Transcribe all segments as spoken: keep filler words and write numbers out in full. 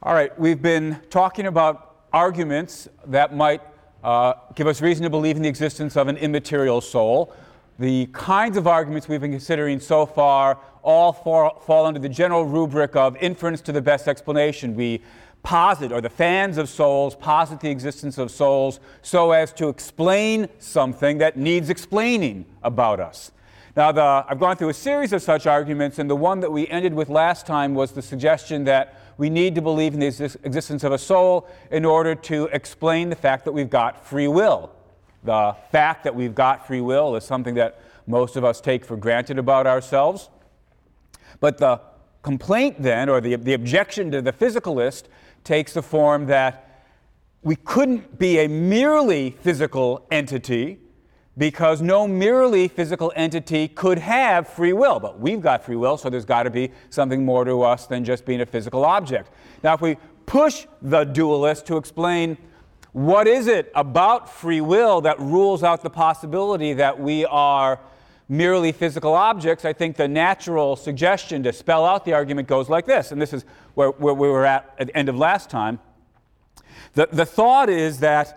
All right, we've been talking about arguments that might uh, give us reason to believe in the existence of an immaterial soul. The kinds of arguments we've been considering so far all fall, fall under the general rubric of inference to the best explanation. We posit, or the fans of souls posit the existence of souls so as to explain something that needs explaining about us. Now, the, I've gone through a series of such arguments, and the one that we ended with last time was the suggestion that we need to believe in the exist- existence of a soul in order to explain the fact that we've got free will. The fact that we've got free will is something that most of us take for granted about ourselves. But the complaint then, or the, the objection to the physicalist, takes the form that we couldn't be a merely physical entity because no merely physical entity could have free will. But we've got free will, so there's got to be something more to us than just being a physical object. Now, if we push the dualist to explain what is it about free will that rules out the possibility that we are merely physical objects, I think the natural suggestion to spell out the argument goes like this, and this is where, where we were at at the end of last time. The, the thought is that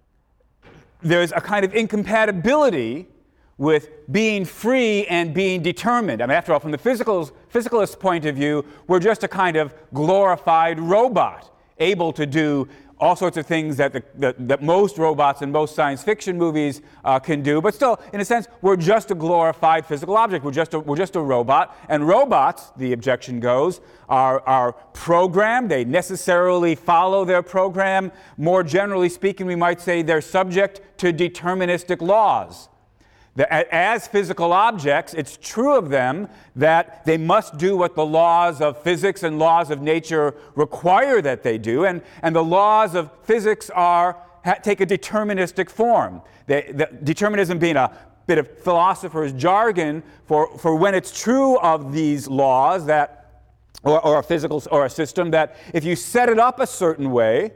there's a kind of incompatibility with being free and being determined. I mean, after all, from the physicals, physicalist point of view, we're just a kind of glorified robot, able to do all sorts of things that, the, that, that most robots in most science fiction movies uh, can do. But still, in a sense, we're just a glorified physical object. We're just a, we're just a robot. And robots, the objection goes, are, are programmed. They necessarily follow their program. More generally speaking, we might say they're subject to deterministic laws. As physical objects, it's true of them that they must do what the laws of physics and laws of nature require that they do, and, and the laws of physics are ha, take a deterministic form. They, the, determinism being a bit of philosopher's jargon for, for when it's true of these laws that, or, or a physical or a system, that if you set it up a certain way,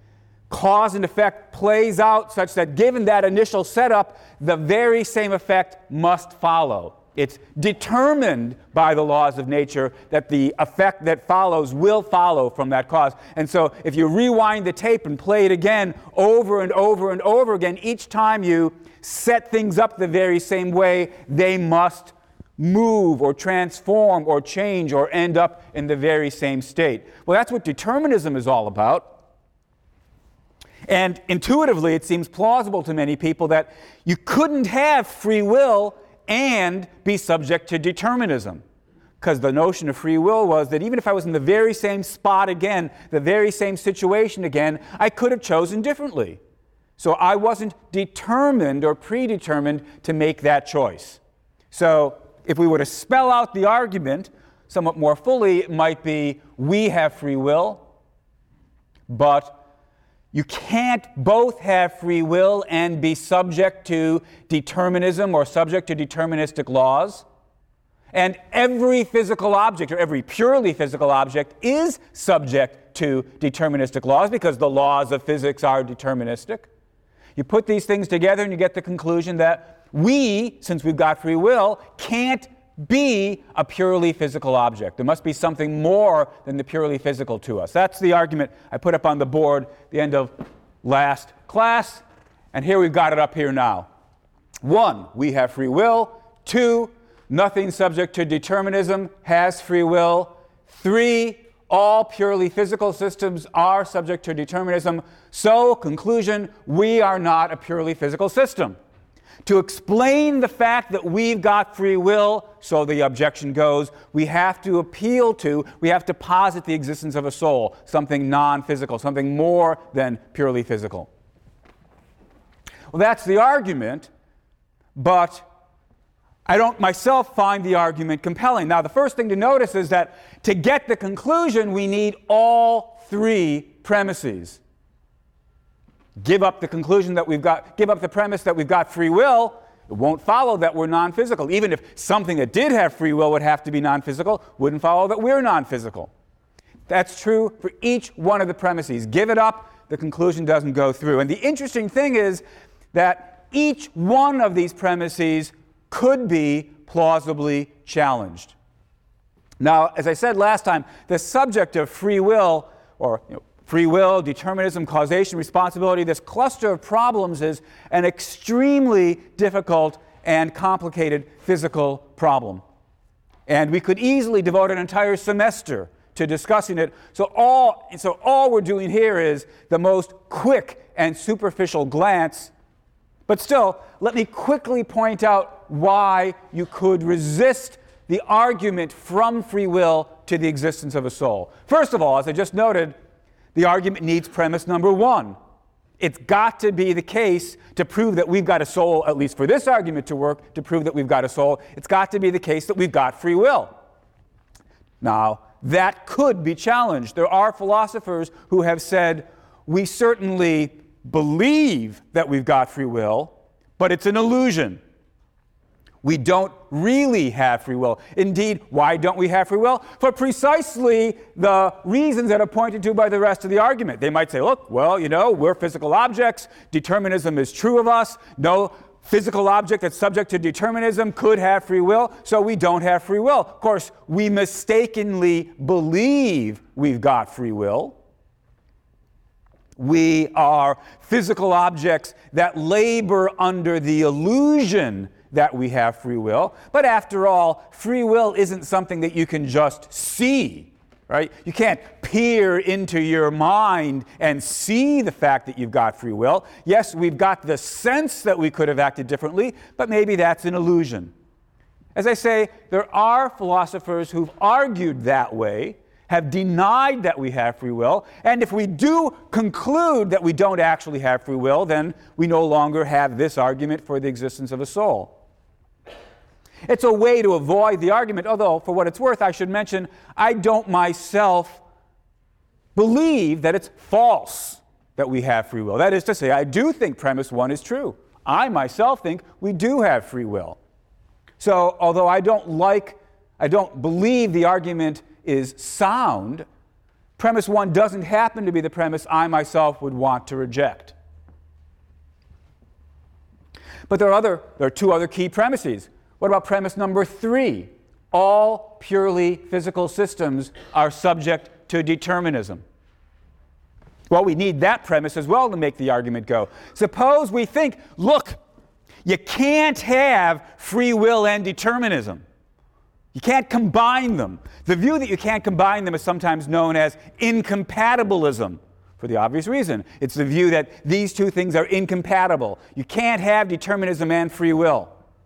cause and effect plays out such that given that initial setup, the very same effect must follow. It's determined by the laws of nature that the effect that follows will follow from that cause. And so if you rewind the tape and play it again over and over and over again, each time you set things up the very same way, they must move or transform or change or end up in the very same state. Well, that's what determinism is all about. And intuitively, it seems plausible to many people that you couldn't have free will and be subject to determinism. Because the notion of free will was that even if I was in the very same spot again, the very same situation again, I could have chosen differently. So I wasn't determined or predetermined to make that choice. So if we were to spell out the argument somewhat more fully, it might be we have free will, but you can't both have free will and be subject to determinism or subject to deterministic laws. And every physical object, or every purely physical object, is subject to deterministic laws because the laws of physics are deterministic. You put these things together and you get the conclusion that we, since we've got free will, can't be a purely physical object. There must be something more than the purely physical to us. That's the argument I put up on the board at the end of last class, and here we've got it up here now. One, we have free will. Two, nothing subject to determinism has free will. Three, all purely physical systems are subject to determinism. So, conclusion, we are not a purely physical system. To explain the fact that we've got free will, so the objection goes, we have to appeal to, we have to posit the existence of a soul, something non-physical, something more than purely physical. Well, that's the argument, but I don't myself find the argument compelling. Now, the first thing to notice is that to get the conclusion, we need all three premises. Give up the conclusion that we've got, give up the premise that we've got free will, it won't follow that we're non-physical. Even if something that did have free will would have to be non-physical, wouldn't follow that we're non-physical. That's true for each one of the premises. Give it up, the conclusion doesn't go through. And the interesting thing is that each one of these premises could be plausibly challenged. Now, as I said last time, the subject of free will or you know, free will, determinism, causation, responsibility, this cluster of problems is an extremely difficult and complicated physical problem. And we could easily devote an entire semester to discussing it. So all, so all we're doing here is the most quick and superficial glance. But still, let me quickly point out why you could resist the argument from free will to the existence of a soul. First of all, as I just noted, the argument needs premise number one. It's got to be the case to prove that we've got a soul, at least for this argument to work, to prove that we've got a soul, it's got to be the case that we've got free will. Now, that could be challenged. There are philosophers who have said, we certainly believe that we've got free will, but it's an illusion. We don't really have free will. Indeed, why don't we have free will? For precisely the reasons that are pointed to by the rest of the argument. They might say, look, well, you know, we're physical objects. Determinism is true of us. No physical object that's subject to determinism could have free will, so we don't have free will. Of course, we mistakenly believe we've got free will. We are physical objects that labor under the illusion that we have free will. But after all, free will isn't something that you can just see, right? You can't peer into your mind and see the fact that you've got free will. Yes, we've got the sense that we could have acted differently, but maybe that's an illusion. As I say, there are philosophers who've argued that way, have denied that we have free will, and if we do conclude that we don't actually have free will, then we no longer have this argument for the existence of a soul. It's a way to avoid the argument, although, for what it's worth, I should mention, I don't myself believe that it's false that we have free will. That is to say, I do think premise one is true. I myself think we do have free will. So, although I don't like, I don't believe the argument is sound, premise one doesn't happen to be the premise I myself would want to reject. But there are other, there are two other key premises. What about premise number three? All purely physical systems are subject to determinism. Well, we need that premise as well to make the argument go. Suppose we think, look, you can't have free will and determinism. You can't combine them. The view that you can't combine them is sometimes known as incompatibilism, for the obvious reason. It's the view that these two things are incompatible. You can't have determinism and free will.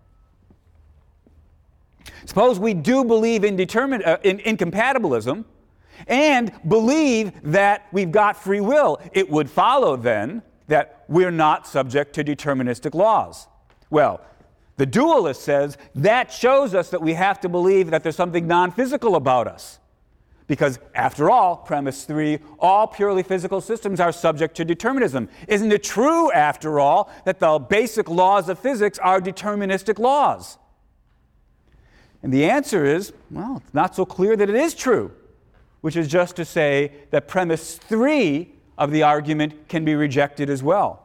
Suppose we do believe in, determin- uh, in incompatibilism and believe that we've got free will. It would follow then that we're not subject to deterministic laws. Well, the dualist says that shows us that we have to believe that there's something non-physical about us. Because after all, premise three, all purely physical systems are subject to determinism. Isn't it true, after all, that the basic laws of physics are deterministic laws? And the answer is, well, it's not so clear that it is true, which is just to say that premise three of the argument can be rejected as well.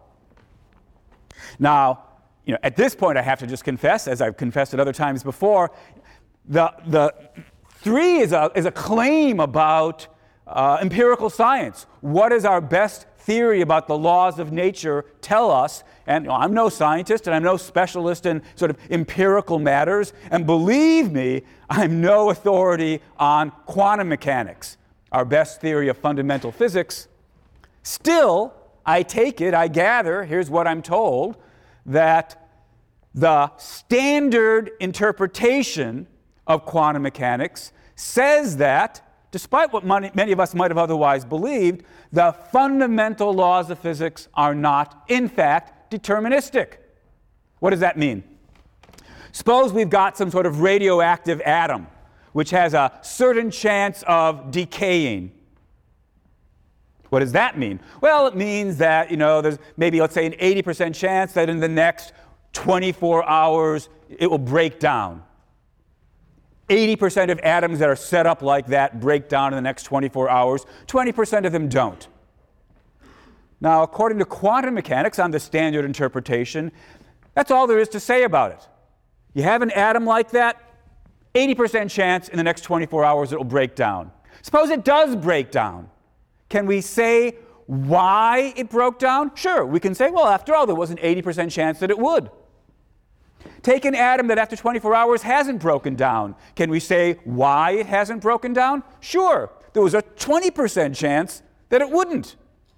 Now, you know, at this point I have to just confess, as I've confessed at other times before, the, the three is a, is a claim about uh, empirical science. What does our best theory about the laws of nature tell us? And you know, I'm no scientist and I'm no specialist in sort of empirical matters. And believe me, I'm no authority on quantum mechanics, our best theory of fundamental physics. Still, I take it, I gather, here's what I'm told, that the standard interpretation of quantum mechanics says that, despite what many of us might have otherwise believed, the fundamental laws of physics are not, in fact, deterministic. What does that mean? Suppose we've got some sort of radioactive atom which has a certain chance of decaying. What does that mean? Well, it means that, you know, there's maybe, let's say, an eighty percent chance that in the next twenty-four hours it will break down. eighty percent of atoms that are set up like that break down in the next twenty-four hours. twenty percent of them don't. Now, according to quantum mechanics, on the standard interpretation, that's all there is to say about it. You have an atom like that, eighty percent chance in the next twenty-four hours it will break down. Suppose it does break down. Can we say why it broke down? Sure, we can say, well, after all, there was an eighty percent chance that it would. Take an atom that after twenty-four hours hasn't broken down. Can we say why it hasn't broken down? Sure, there was a twenty percent chance that it wouldn't.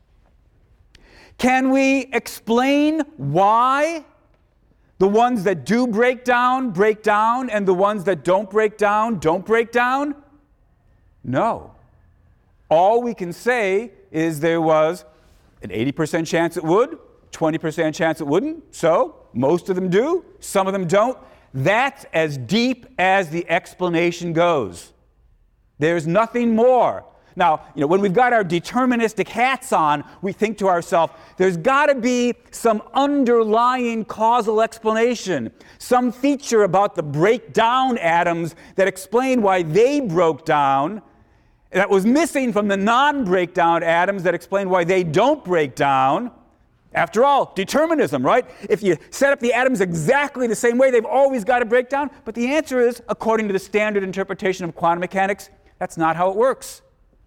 Can we explain why the ones that do break down, break down, and the ones that don't break down, don't break down? No. All we can say is there was an eighty percent chance it would, twenty percent chance it wouldn't, so most of them do, some of them don't. That's as deep as the explanation goes. There's nothing more. Now, you know, when we've got our deterministic hats on, we think to ourselves, there's got to be some underlying causal explanation, some feature about the breakdown atoms that explain why they broke down, that was missing from the non-breakdown atoms that explain why they don't break down. After all, determinism, right? If you set up the atoms exactly the same way, they've always got to break down. But the answer is, according to the standard interpretation of quantum mechanics, that's not how it works.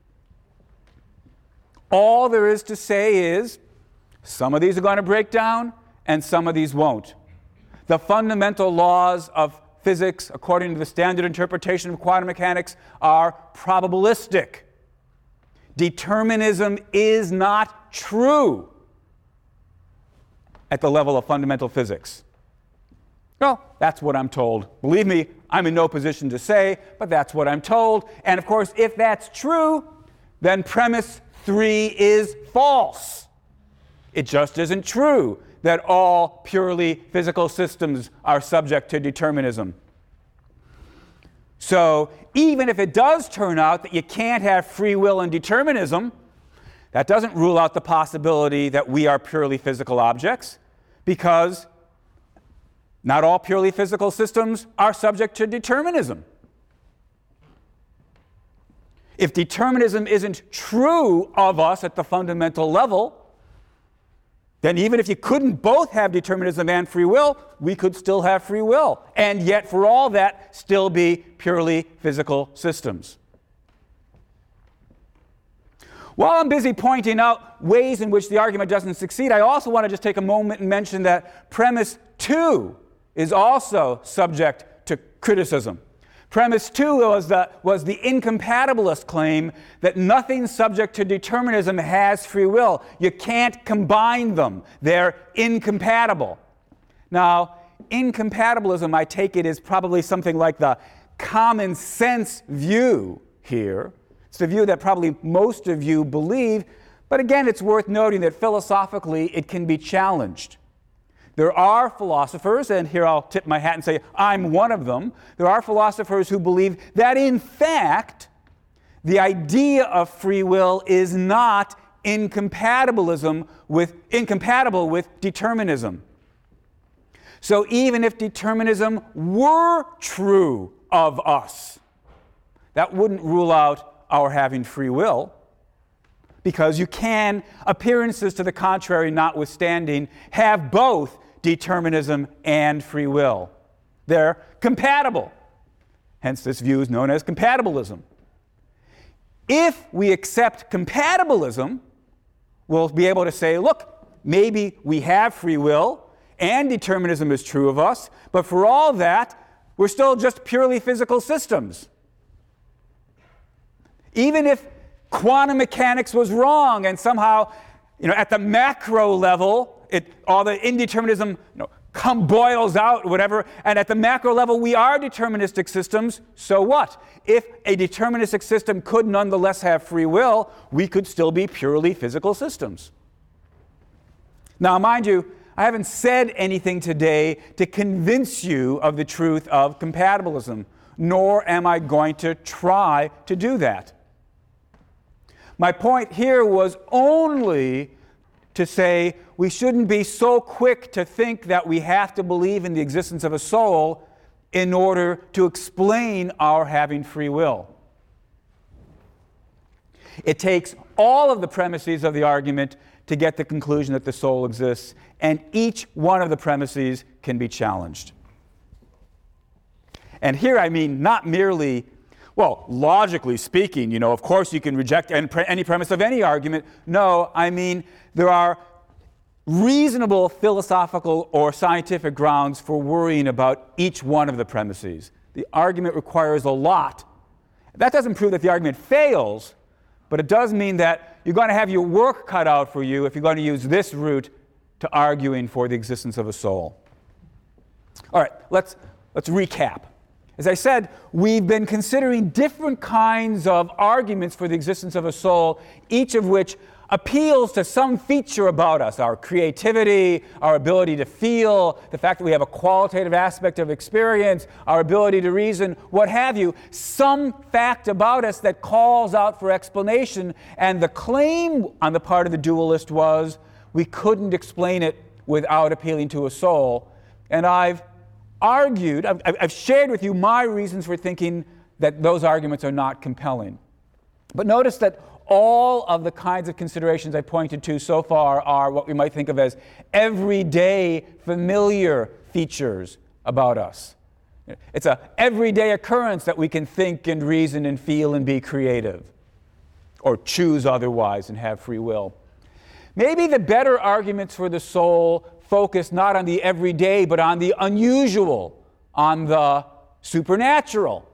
All there is to say is, some of these are going to break down, and some of these won't. The fundamental laws of physics, according to the standard interpretation of quantum mechanics, are probabilistic. Determinism is not true at the level of fundamental physics. Well, that's what I'm told. Believe me, I'm in no position to say, but that's what I'm told. And of course, if that's true, then premise three is false. It just isn't true that all purely physical systems are subject to determinism. So even if it does turn out that you can't have free will and determinism, that doesn't rule out the possibility that we are purely physical objects, because not all purely physical systems are subject to determinism. If determinism isn't true of us at the fundamental level, then even if you couldn't both have determinism and free will, we could still have free will, and yet for all that, still be purely physical systems. While I'm busy pointing out ways in which the argument doesn't succeed, I also want to just take a moment and mention that premise two is also subject to criticism. Premise two was the, was the incompatibilist claim that nothing subject to determinism has free will. You can't combine them. They're incompatible. Now, incompatibilism, I take it, is probably something like the common sense view here. It's the view that probably most of you believe, but again, it's worth noting that philosophically it can be challenged. There are philosophers, and here I'll tip my hat and say I'm one of them, there are philosophers who believe that in fact the idea of free will is not incompatibilism with, incompatible with determinism. So even if determinism were true of us, that wouldn't rule out our having free will, because you can, appearances to the contrary notwithstanding, have both determinism and free will. They're compatible. Hence, this view is known as compatibilism. If we accept compatibilism, we'll be able to say, look, maybe we have free will and determinism is true of us, but for all that, we're still just purely physical systems. Even if quantum mechanics was wrong and somehow, you know, at the macro level, it, all the indeterminism, you know, come boils out, whatever, and at the macro level we are deterministic systems, so what? If a deterministic system could nonetheless have free will, we could still be purely physical systems. Now, mind you, I haven't said anything today to convince you of the truth of compatibilism, nor am I going to try to do that. My point here was only to say we shouldn't be so quick to think that we have to believe in the existence of a soul in order to explain our having free will. It takes all of the premises of the argument to get the conclusion that the soul exists, and each one of the premises can be challenged. And here I mean not merely Well, logically speaking, you know, of course you can reject any premise of any argument. No, I mean, there are reasonable philosophical or scientific grounds for worrying about each one of the premises. The argument requires a lot. That doesn't prove that the argument fails, but it does mean that you're going to have your work cut out for you if you're going to use this route to arguing for the existence of a soul. All right, let's, let's recap. As I said, we've been considering different kinds of arguments for the existence of a soul, each of which appeals to some feature about us, our creativity, our ability to feel, the fact that we have a qualitative aspect of experience, our ability to reason, what have you, some fact about us that calls out for explanation. And the claim on the part of the dualist was we couldn't explain it without appealing to a soul. And I've argued, I've, I've shared with you my reasons for thinking that those arguments are not compelling. But notice that all of the kinds of considerations I pointed to so far are what we might think of as everyday, familiar features about us. It's an everyday occurrence that we can think and reason and feel and be creative, or choose otherwise and have free will. Maybe the better arguments for the soul focus not on the everyday, but on the unusual, on the supernatural.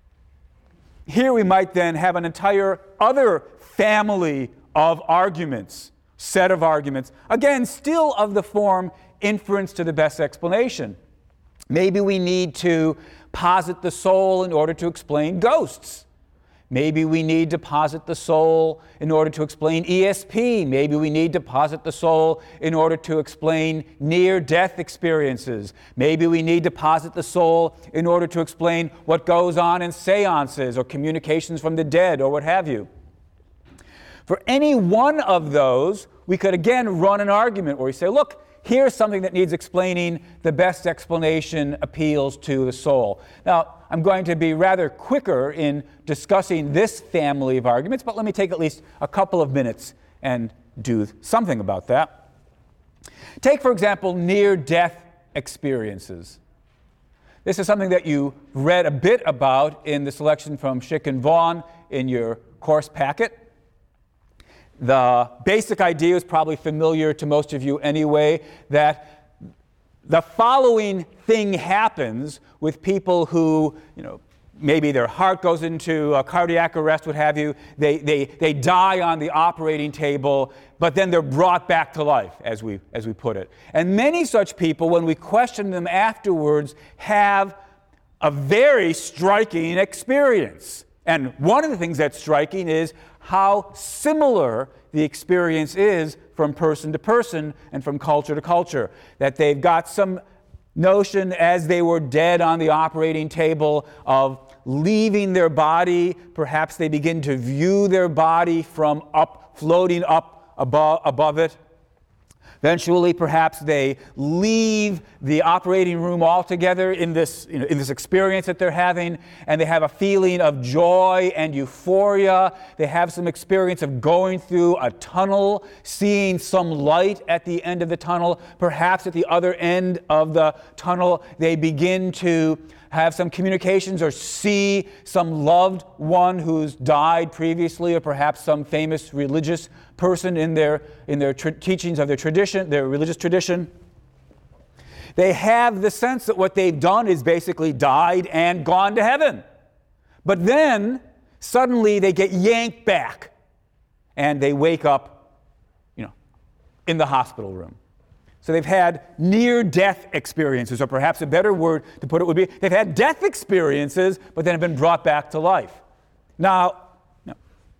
Here we might then have an entire other family of arguments, set of arguments, again, still of the form inference to the best explanation. Maybe we need to posit the soul in order to explain ghosts. Maybe we need to posit the soul in order to explain E S P. Maybe we need to posit the soul in order to explain near-death experiences. Maybe we need to posit the soul in order to explain what goes on in seances or communications from the dead or what have you. For any one of those, we could again run an argument where we say, look, here's something that needs explaining. The best explanation appeals to the soul. Now, I'm going to be rather quicker in discussing this family of arguments, but let me take at least a couple of minutes and do something about that. Take, for example, near-death experiences. This is something that you read a bit about in the selection from Schick and Vaughan in your course packet. The basic idea is probably familiar to most of you anyway, that the following thing happens with people who, you know, maybe their heart goes into a cardiac arrest, what have you. They, they, they die on the operating table, but then they're brought back to life, as we, as we put it. And many such people, when we question them afterwards, have a very striking experience. And one of the things that's striking is how similar the experience is from person to person and from culture to culture. That they've got some notion as they were dead on the operating table of leaving their body. Perhaps they begin to view their body from up, floating up above, above it. Eventually, perhaps they leave the operating room altogether in this, you know, in this experience that they're having, and they have a feeling of joy and euphoria. They have some experience of going through a tunnel, seeing some light at the end of the tunnel. Perhaps at the other end of the tunnel, they begin to have some communications or see some loved one who's died previously, or perhaps some famous religious person in their, in their tra- teachings of their tradition, their religious tradition. They have the sense that what they've done is basically died and gone to heaven. But then, suddenly they get yanked back, and they wake up, you know, in the hospital room. So they've had near-death experiences, or perhaps a better word to put it would be, they've had death experiences, but then have been brought back to life. Now, no.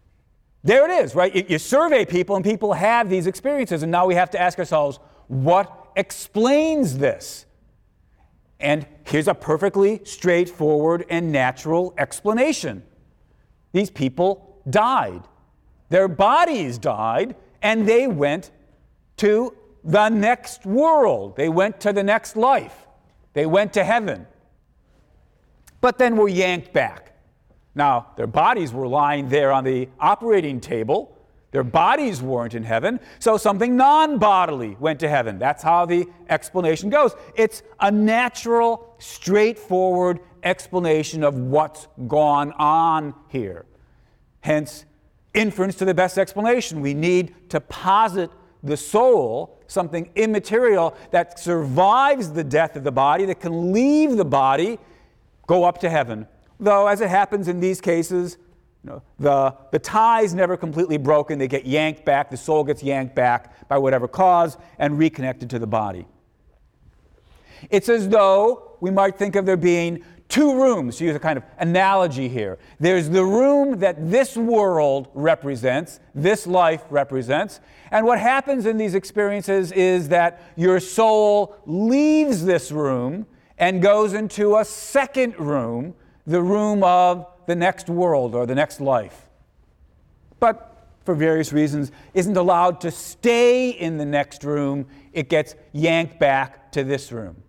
There it is, right? You, you survey people, and people have these experiences, and now we have to ask ourselves, what explains this? And here's a perfectly straightforward and natural explanation. These people died. Their bodies died, and they went to the next world. They went to the next life. They went to heaven. But then were yanked back. Now, their bodies were lying there on the operating table. Their bodies weren't in heaven, so something non-bodily went to heaven. That's how the explanation goes. It's a natural, straightforward explanation of what's gone on here. Hence, inference to the best explanation. We need to posit the soul, something immaterial that survives the death of the body, that can leave the body, go up to heaven. Though, as it happens in these cases, you know, the, the tie is never completely broken. They get yanked back. The soul gets yanked back by whatever cause and reconnected to the body. It's as though we might think of there being two rooms, to use a kind of analogy here. There's the room that this world represents, this life represents, and what happens in these experiences is that your soul leaves this room and goes into a second room, the room of the next world or the next life. But for various reasons, isn't allowed to stay in the next room. It gets yanked back to this room.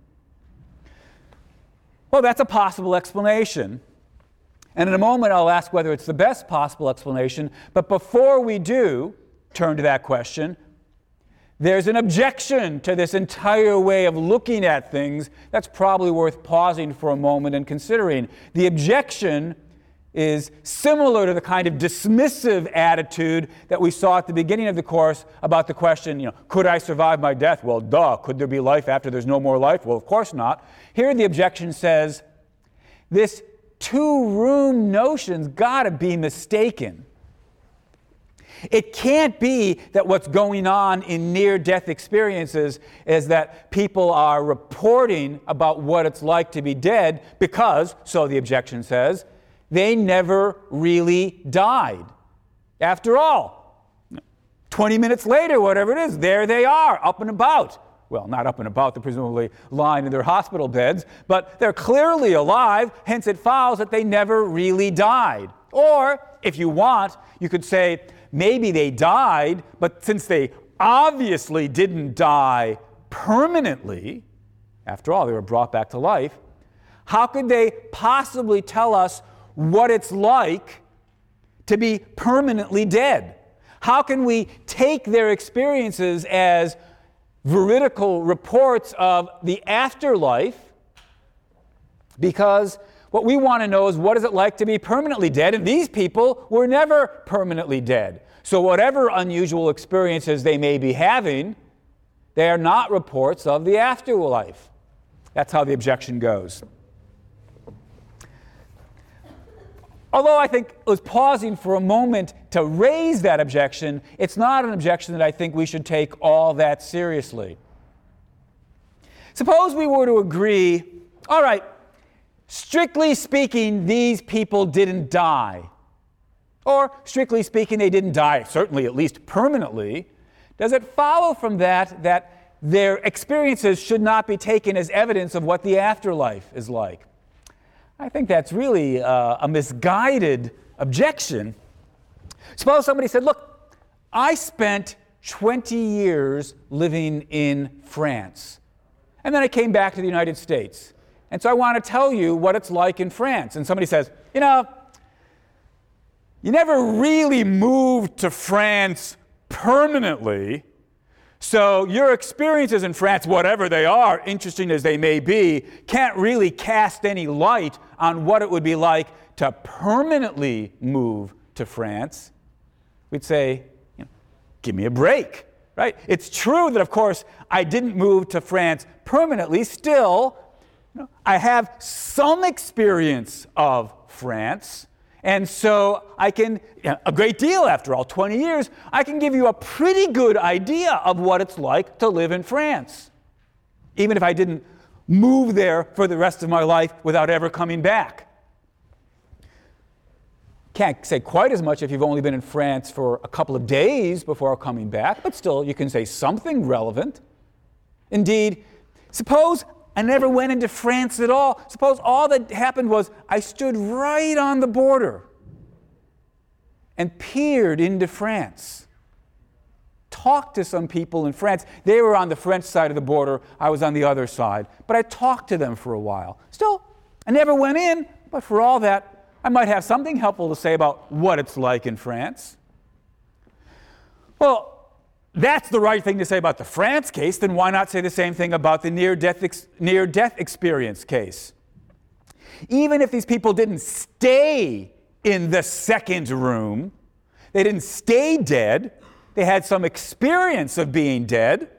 Well, that's a possible explanation. And in a moment, I'll ask whether it's the best possible explanation. But before we do turn to that question, there's an objection to this entire way of looking at things that's probably worth pausing for a moment and considering. The objection is similar to the kind of dismissive attitude that we saw at the beginning of the course about the question, you know, could I survive my death? Well, duh. Could there be life after there's no more life? Well, of course not. Here the objection says, this two-room notion's got to be mistaken. It can't be that what's going on in near-death experiences is that people are reporting about what it's like to be dead because, so the objection says, they never really died. After all, twenty minutes later, whatever it is, there they are, up and about. Well, not up and about, they're presumably lying in their hospital beds, but they're clearly alive, hence it follows that they never really died. Or, if you want, you could say, maybe they died, but since they obviously didn't die permanently, after all, they were brought back to life, how could they possibly tell us what it's like to be permanently dead? How can we take their experiences as veridical reports of the afterlife? Because what we want to know is, what is it like to be permanently dead? And these people were never permanently dead. So whatever unusual experiences they may be having, they are not reports of the afterlife. That's how the objection goes. Although I think it was pausing for a moment to raise that objection, it's not an objection that I think we should take all that seriously. Suppose we were to agree, all right, strictly speaking, these people didn't die. Or, strictly speaking, they didn't die, certainly at least permanently. Does it follow from that that their experiences should not be taken as evidence of what the afterlife is like? I think that's really uh, a misguided objection. Suppose somebody said, look, I spent twenty years living in France, and then I came back to the United States. And so I want to tell you what it's like in France. And somebody says, you know, you never really moved to France permanently, so your experiences in France, whatever they are, interesting as they may be, can't really cast any light on what it would be like to permanently move to France. We'd say, you know, give me a break, right? It's true that, of course, I didn't move to France permanently. Still, you know, I have some experience of France. And so I can, you know, a great deal after all, twenty years, I can give you a pretty good idea of what it's like to live in France, even if I didn't move there for the rest of my life without ever coming back. Can't say quite as much if you've only been in France for a couple of days before coming back, but still you can say something relevant. Indeed, suppose I never went into France at all. Suppose all that happened was I stood right on the border and peered into France. Talked to some people in France. They were on the French side of the border. I was on the other side. But I talked to them for a while. Still, I never went in, but for all that, I might have something helpful to say about what it's like in France. Well, that's the right thing to say about the France case, then why not say the same thing about the near-death ex- near-death experience case? Even if these people didn't stay in the second room, they didn't stay dead, they had some experience of being dead.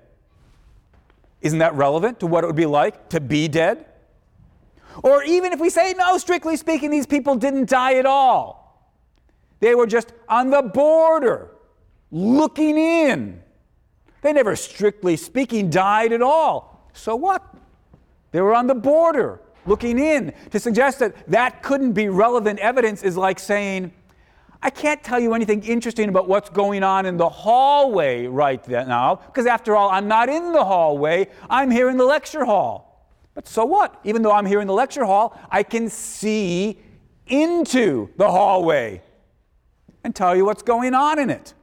Isn't that relevant to what it would be like to be dead? Or even if we say, no, strictly speaking, these people didn't die at all. They were just on the border, looking in. They never, strictly speaking, died at all. So what? They were on the border, looking in. To suggest that that couldn't be relevant evidence is like saying, I can't tell you anything interesting about what's going on in the hallway right now, because after all, I'm not in the hallway, I'm here in the lecture hall. But so what? Even though I'm here in the lecture hall, I can see into the hallway and tell you what's going on in it.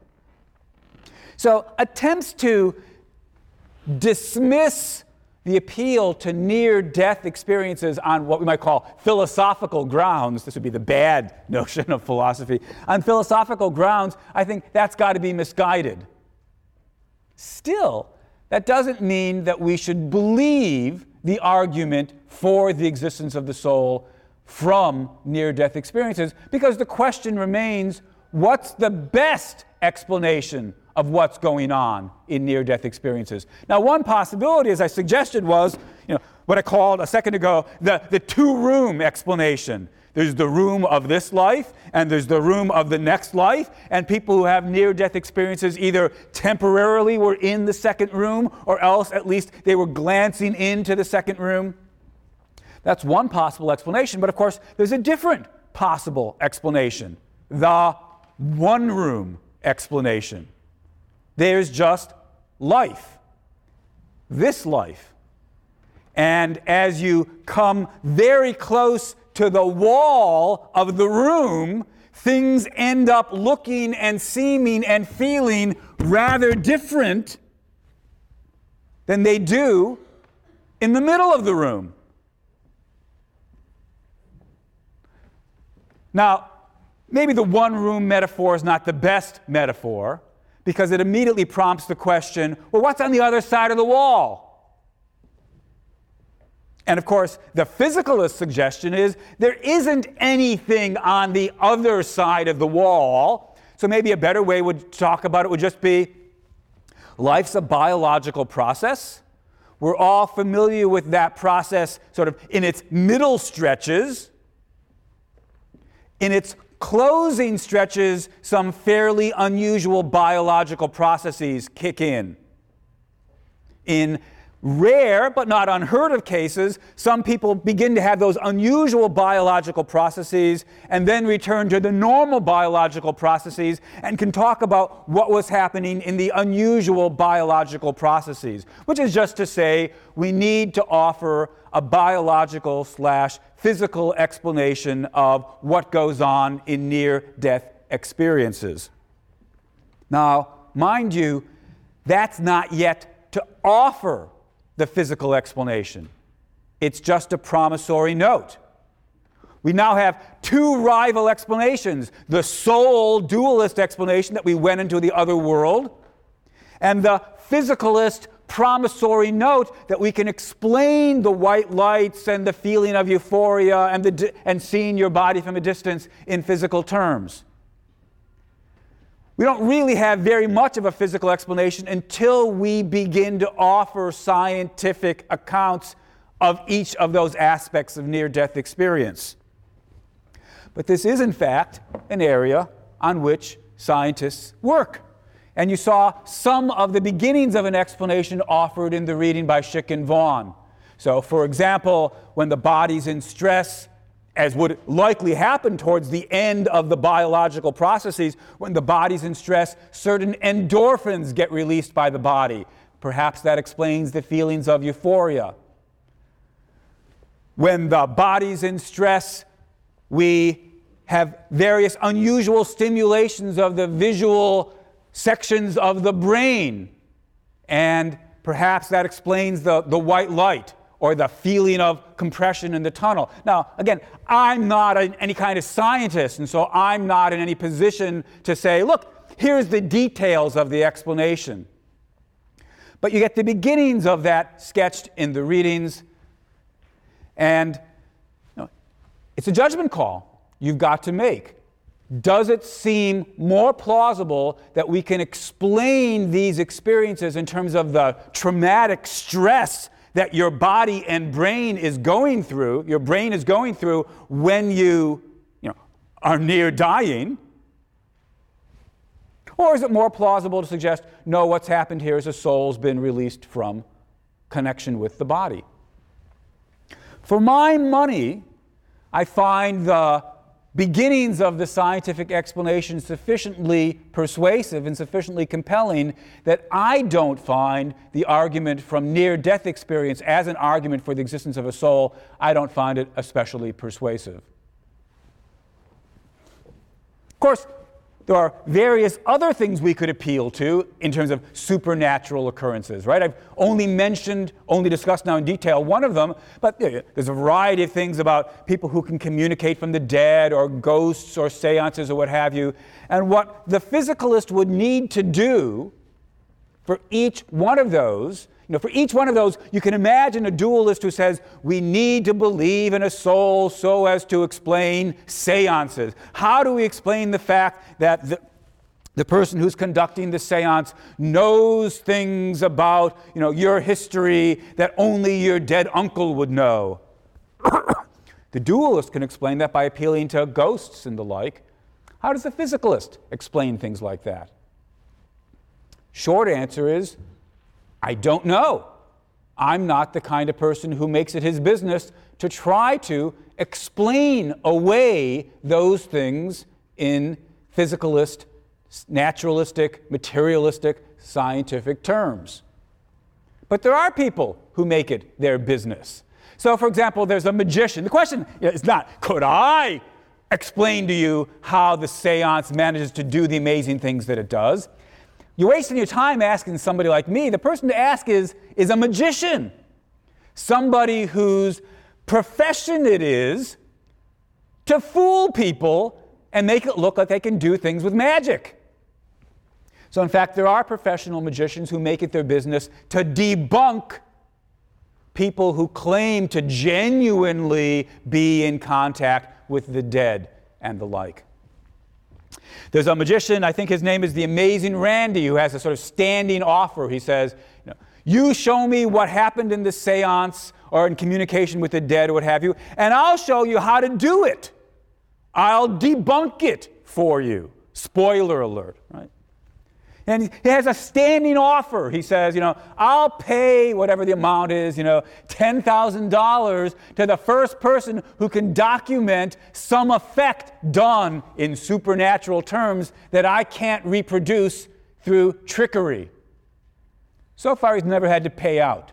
So attempts to dismiss the appeal to near-death experiences on what we might call philosophical grounds, this would be the bad notion of philosophy, on philosophical grounds, I think that's got to be misguided. Still, that doesn't mean that we should believe the argument for the existence of the soul from near-death experiences, because the question remains, what's the best explanation of what's going on in near-death experiences? Now, one possibility, as I suggested, was you know, what I called a second ago the, the two-room explanation. There's the room of this life, and there's the room of the next life, and people who have near-death experiences either temporarily were in the second room, or else at least they were glancing into the second room. That's one possible explanation, but of course, there's a different possible explanation, the one-room explanation. There's just life, this life. And as you come very close to the wall of the room, things end up looking and seeming and feeling rather different than they do in the middle of the room. Now, maybe the one-room metaphor is not the best metaphor, because it immediately prompts the question, well, what's on the other side of the wall? And of course, the physicalist suggestion is there isn't anything on the other side of the wall. So maybe a better way would talk about it would just be, life's a biological process. We're all familiar with that process sort of in its middle stretches. In its closing stretches, some fairly unusual biological processes kick in. In rare but not unheard of cases, some people begin to have those unusual biological processes and then return to the normal biological processes and can talk about what was happening in the unusual biological processes, which is just to say we need to offer a biological slash physical explanation of what goes on in near-death experiences. Now, mind you, that's not yet to offer the physical explanation. It's just a promissory note. We now have two rival explanations, the soul dualist explanation that we went into the other world, and the physicalist promissory note that we can explain the white lights and the feeling of euphoria and, the di- and seeing your body from a distance in physical terms. We don't really have very much of a physical explanation until we begin to offer scientific accounts of each of those aspects of near-death experience. But this is, in fact, an area on which scientists work. And you saw some of the beginnings of an explanation offered in the reading by Schick and Vaughan. So, for example, when the body's in stress, as would likely happen towards the end of the biological processes, when the body's in stress, certain endorphins get released by the body. Perhaps that explains the feelings of euphoria. When the body's in stress, we have various unusual stimulations of the visual sections of the brain, and perhaps that explains the, the white light or the feeling of compression in the tunnel. Now, again, I'm not a, any kind of scientist, and so I'm not in any position to say, look, here's the details of the explanation. But you get the beginnings of that sketched in the readings, and you know, It's a judgment call you've got to make. Does it seem more plausible that we can explain these experiences in terms of the traumatic stress that your body and brain is going through, your brain is going through when you, you know, are near dying? Or is it more plausible to suggest, no, what's happened here is a soul's been released from connection with the body? For my money, I find the beginnings of the scientific explanation sufficiently persuasive and sufficiently compelling that I don't find the argument from near-death experience as an argument for the existence of a soul. I don't find it especially persuasive. Of course, there are various other things we could appeal to in terms of supernatural occurrences, right? I've only mentioned, only discussed now in detail one of them, but there's a variety of things about people who can communicate from the dead or ghosts or seances or what have you. And what the physicalist would need to do for each one of those, you know, for each one of those, you can imagine a dualist who says, we need to believe in a soul so as to explain seances. How do we explain the fact that the, the person who's conducting the seance knows things about, you know, your history that only your dead uncle would know? The dualist can explain that by appealing to ghosts and the like. How does the physicalist explain things like that? Short answer is, I don't know. I'm not the kind of person who makes it his business to try to explain away those things in physicalist, naturalistic, materialistic, scientific terms. But there are people who make it their business. So, for example, there's a magician. The question is not, could I explain to you how the seance manages to do the amazing things that it does? You're wasting your time asking somebody like me. The person to ask is, is a magician. Somebody whose profession it is to fool people and make it look like they can do things with magic. So in fact, there are professional magicians who make it their business to debunk people who claim to genuinely be in contact with the dead and the like. There's a magician, I think his name is the Amazing Randy, who has a sort of standing offer. He says, you know, you show me what happened in the seance or in communication with the dead or what have you, and I'll show you how to do it. I'll debunk it for you. Spoiler alert, right? And he has a standing offer. He says, you know, I'll pay whatever the amount is, you know, ten thousand dollars to the first person who can document some effect done in supernatural terms that I can't reproduce through trickery. So far, he's never had to pay out.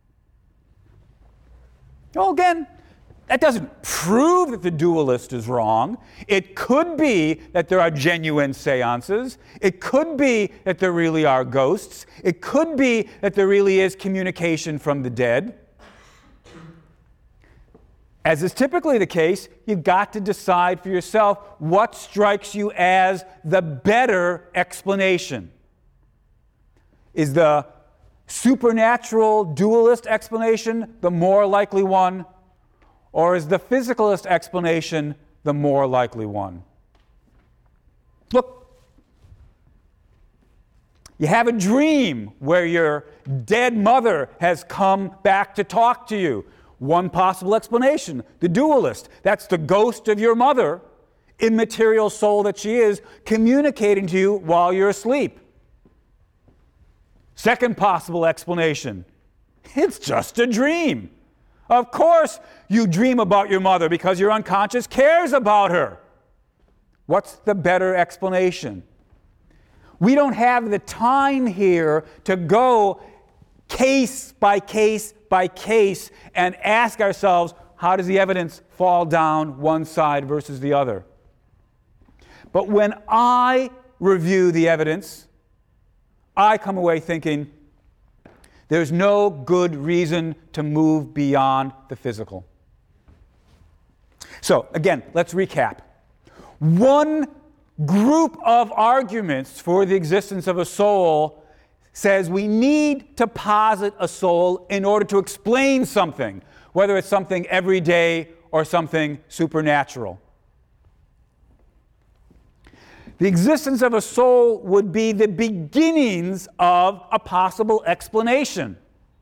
Well, again, that doesn't prove that the dualist is wrong. It could be that there are genuine seances. It could be that there really are ghosts. It could be that there really is communication from the dead. As is typically the case, you've got to decide for yourself what strikes you as the better explanation. Is the supernatural dualist explanation the more likely one? Or is the physicalist explanation the more likely one? Look, you have a dream where your dead mother has come back to talk to you. One possible explanation, the dualist. That's the ghost of your mother, immaterial soul that she is, communicating to you while you're asleep. Second possible explanation, it's just a dream. Of course you dream about your mother because your unconscious cares about her. What's the better explanation? We don't have the time here to go case by case by case and ask ourselves, how does the evidence fall down one side versus the other? But when I review the evidence, I come away thinking, there's no good reason to move beyond the physical. So, again, let's recap. One group of arguments for the existence of a soul says we need to posit a soul in order to explain something, whether it's something everyday or something supernatural. The existence of a soul would be the beginnings of a possible explanation.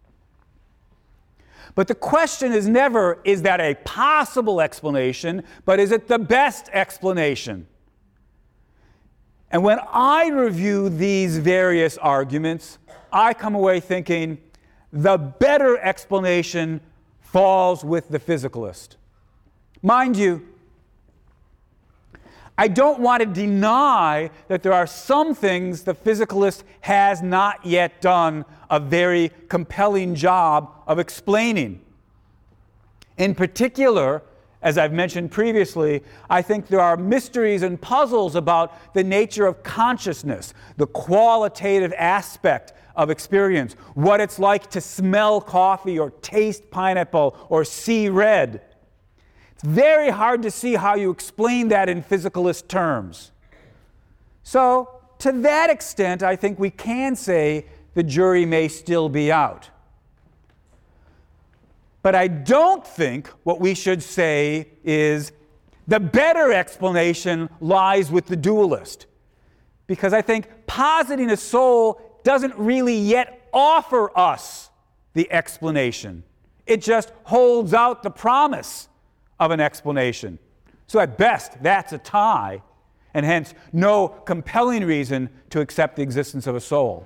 But the question is never, is that a possible explanation, but is it the best explanation? And when I review these various arguments, I come away thinking the better explanation falls with the physicalist. Mind you, I don't want to deny that there are some things the physicalist has not yet done a very compelling job of explaining. In particular, as I've mentioned previously, I think there are mysteries and puzzles about the nature of consciousness, the qualitative aspect of experience, what it's like to smell coffee or taste pineapple or see red. It's very hard to see how you explain that in physicalist terms. So, to that extent, I think we can say the jury may still be out. But I don't think what we should say is the better explanation lies with the dualist. Because I think positing a soul doesn't really yet offer us the explanation. It just holds out the promise of an explanation. So at best, that's a tie, and hence no compelling reason to accept the existence of a soul.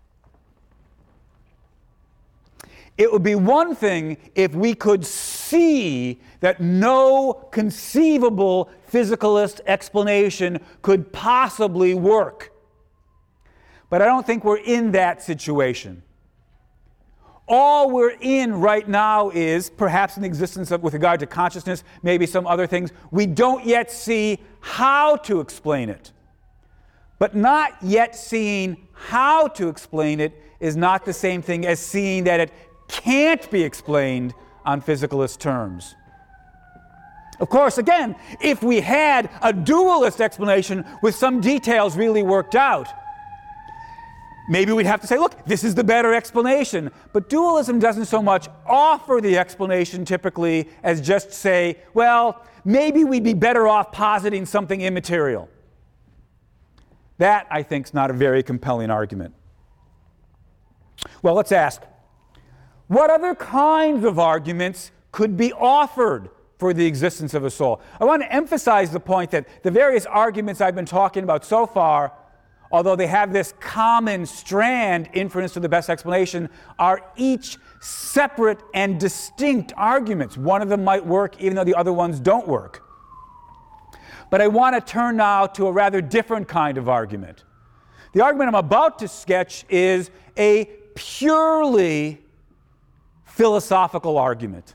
It would be one thing if we could see that no conceivable physicalist explanation could possibly work. But I don't think we're in that situation. All we're in right now is perhaps an existence of, with regard to consciousness, maybe some other things. We don't yet see how to explain it. But not yet seeing how to explain it is not the same thing as seeing that it can't be explained on physicalist terms. Of course, again, if we had a dualist explanation with some details really worked out, maybe we'd have to say, look, this is the better explanation. But dualism doesn't so much offer the explanation typically as just say, well, maybe we'd be better off positing something immaterial. That, I think, is not a very compelling argument. Well, let's ask, what other kinds of arguments could be offered for the existence of a soul? I want to emphasize the point that the various arguments I've been talking about so far, although they have this common strand, inference to the best explanation, are each separate and distinct arguments. One of them might work even though the other ones don't work. But I want to turn now to a rather different kind of argument. The argument I'm about to sketch is a purely philosophical argument.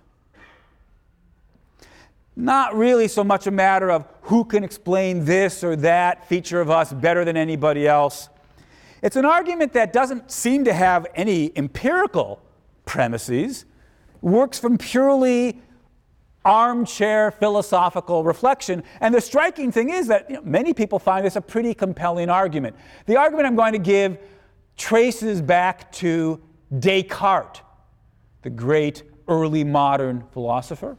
Not really so much a matter of who can explain this or that feature of us better than anybody else. It's an argument that doesn't seem to have any empirical premises, works from purely armchair philosophical reflection. And the striking thing is that, you know, many people find this a pretty compelling argument. The argument I'm going to give traces back to Descartes, the great early modern philosopher.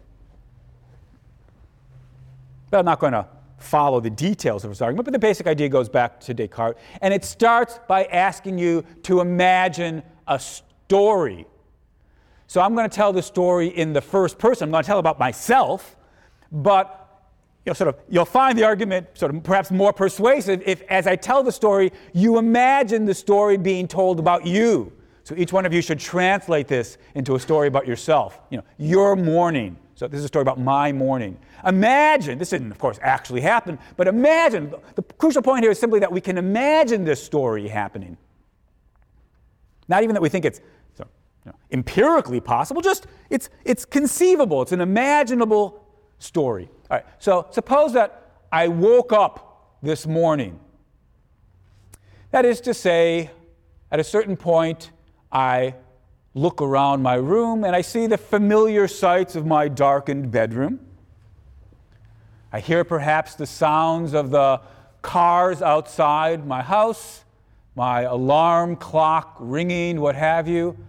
But I'm not going to follow the details of his argument, but the basic idea goes back to Descartes. And it starts by asking you to imagine a story. So I'm going to tell the story in the first person. I'm going to tell about myself, but you know, sort of, you'll find the argument sort of perhaps more persuasive if, as I tell the story, you imagine the story being told about you. So each one of you should translate this into a story about yourself. You know, your morning. So this is a story about my morning. Imagine, this didn't, of course, actually happen, but imagine, the crucial point here is simply that we can imagine this story happening. Not even that we think it's so, you know, empirically possible, just it's, it's conceivable. It's an imaginable story. All right, so suppose that I woke up this morning. That is to say, at a certain point, I look around my room and I see the familiar sights of my darkened bedroom. I hear perhaps the sounds of the cars outside my house, my alarm clock ringing, what have you.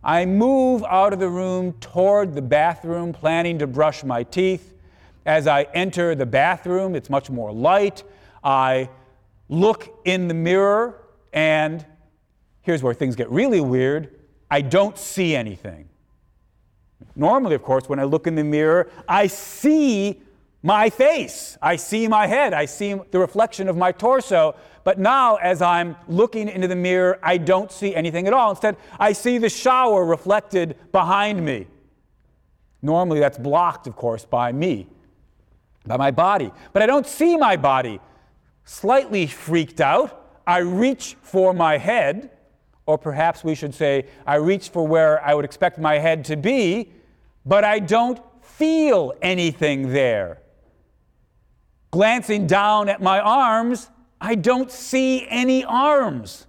I move out of the room toward the bathroom, planning to brush my teeth. As I enter the bathroom, it's much more light. I look in the mirror, and here's where things get really weird. I don't see anything. Normally, of course, when I look in the mirror, I see my face. I see my head. I see the reflection of my torso. But now, as I'm looking into the mirror, I don't see anything at all. Instead, I see the shower reflected behind me. Normally, that's blocked, of course, by me, by my body. But I don't see my body. Slightly freaked out, I reach for my head, or perhaps we should say, I reach for where I would expect my head to be, but I don't feel anything there. Glancing down at my arms, I don't see any arms.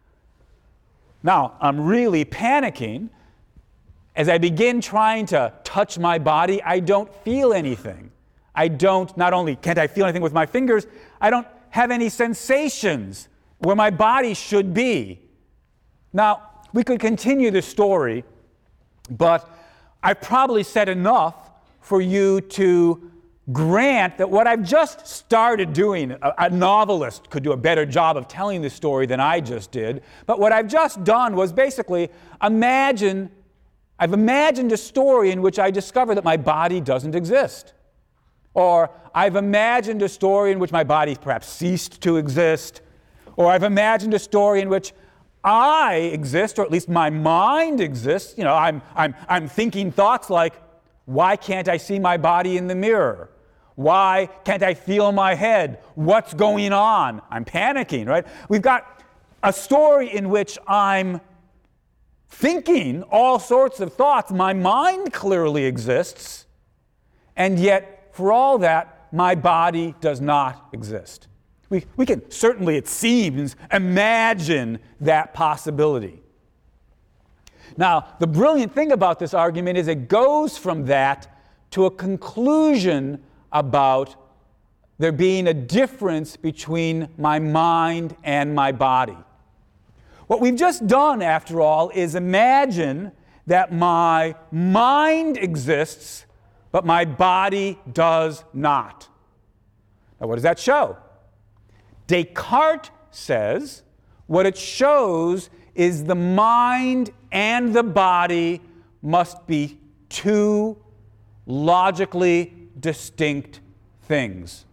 Now, I'm really panicking. As I begin trying to touch my body, I don't feel anything. I don't, not only can't I feel anything with my fingers, I don't have any sensations where my body should be. Now, we could continue the story, but I've probably said enough for you to grant that what I've just started doing, a, a novelist could do a better job of telling the story than I just did, but what I've just done was basically imagine, I've imagined a story in which I discover that my body doesn't exist. Or I've imagined a story in which my body perhaps ceased to exist. Or I've imagined a story in which I exist, or at least my mind exists. You know, I'm, I'm, I'm thinking thoughts like, why can't I see my body in the mirror? Why can't I feel my head? What's going on? I'm panicking, right? We've got a story in which I'm thinking all sorts of thoughts. My mind clearly exists, and yet for all that, my body does not exist. We, we can certainly, it seems, imagine that possibility. Now, the brilliant thing about this argument is it goes from that to a conclusion about there being a difference between my mind and my body. What we've just done, after all, is imagine that my mind exists, but my body does not. Now, what does that show? Descartes says what it shows is the mind and the body must be two logically distinct things.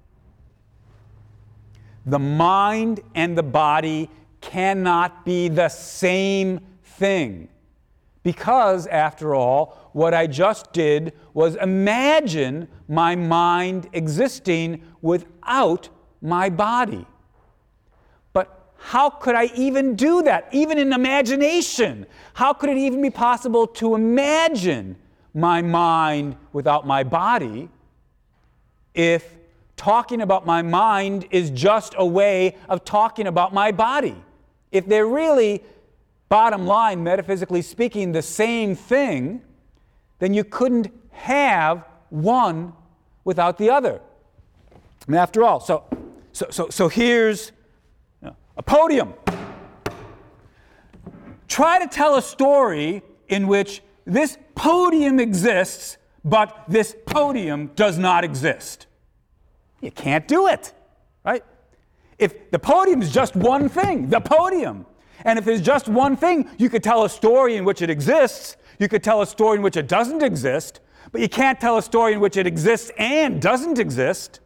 The mind and the body cannot be the same thing. Because, after all, what I just did was imagine my mind existing without my body. But how could I even do that, even in imagination? How could it even be possible to imagine my mind without my body if talking about my mind is just a way of talking about my body? If they're really, bottom line, metaphysically speaking, the same thing, then you couldn't have one without the other. I mean, after all, so so so so here's you know, a podium. Try to tell a story in which this podium exists, but this podium does not exist. You can't do it, right? If the podium is just one thing, the podium, and if there's just one thing, you could tell a story in which it exists, you could tell a story in which it doesn't exist, but you can't tell a story in which it exists and doesn't exist.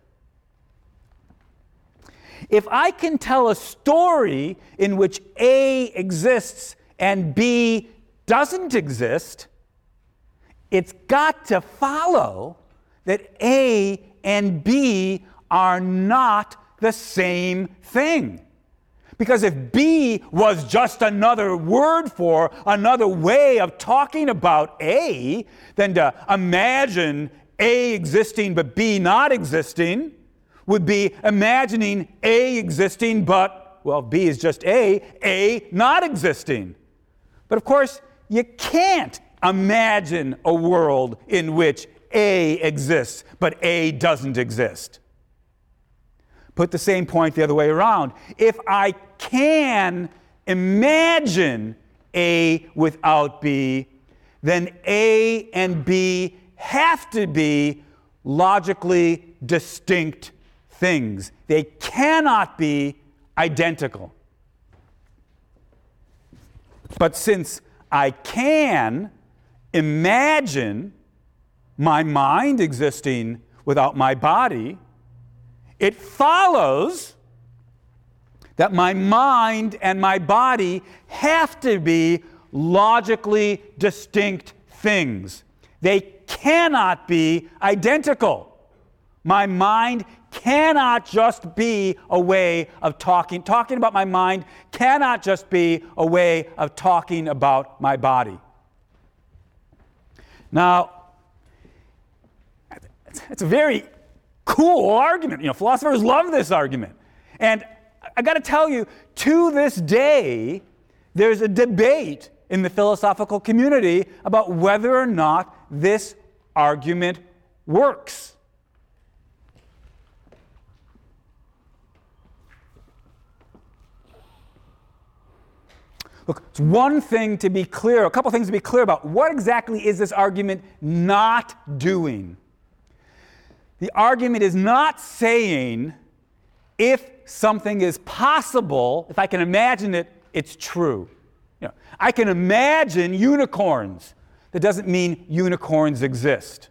If I can tell a story in which A exists and B doesn't exist, it's got to follow that A and B are not the same thing. Because if B was just another word for, another way of talking about A, then to imagine A existing but B not existing would be imagining A existing but, well, B is just A, A not existing. But of course, you can't imagine a world in which A exists but A doesn't exist. Put the same point the other way around. If I can imagine A without B, then A and B have to be logically distinct things. They cannot be identical. But since I can imagine my mind existing without my body, it follows that my mind and my body have to be logically distinct things. They cannot be identical. My mind cannot just be a way of talking. Talking about my mind cannot just be a way of talking about my body. Now, it's a very cool argument. You know, philosophers love this argument. And I got to tell you, to this day, there's a debate in the philosophical community about whether or not this argument works. Look, it's one thing to be clear, a couple things to be clear about. What exactly is this argument not doing? The argument is not saying if something is possible, if I can imagine it, it's true. You know, I can imagine unicorns. That doesn't mean unicorns exist.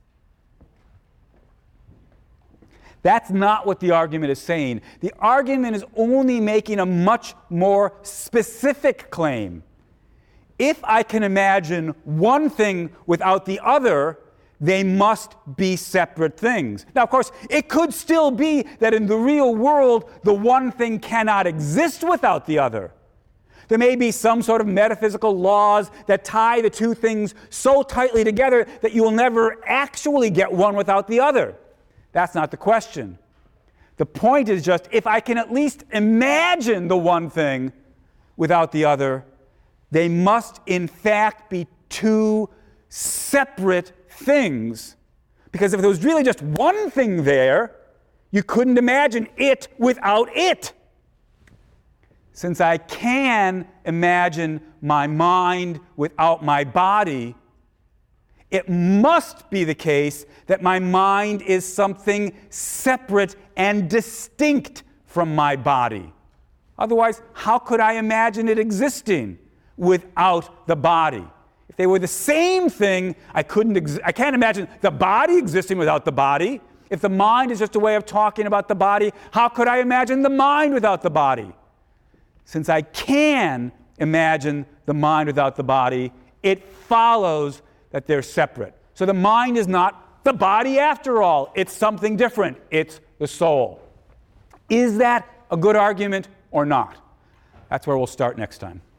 That's not what the argument is saying. The argument is only making a much more specific claim. If I can imagine one thing without the other, they must be separate things. Now, of course, it could still be that in the real world, the one thing cannot exist without the other. There may be some sort of metaphysical laws that tie the two things so tightly together that you will never actually get one without the other. That's not the question. The point is just, if I can at least imagine the one thing without the other, they must in fact be two separate things. Because if there was really just one thing there, you couldn't imagine it without it. Since I can imagine my mind without my body, it must be the case that my mind is something separate and distinct from my body. Otherwise, how could I imagine it existing without the body? If they were the same thing, I couldn't ex- I can't imagine the body existing without the body. If the mind is just a way of talking about the body, how could I imagine the mind without the body? Since I can imagine the mind without the body, it follows that they're separate. So the mind is not the body after all. It's something different. It's the soul. Is that a good argument or not? That's where we'll start next time.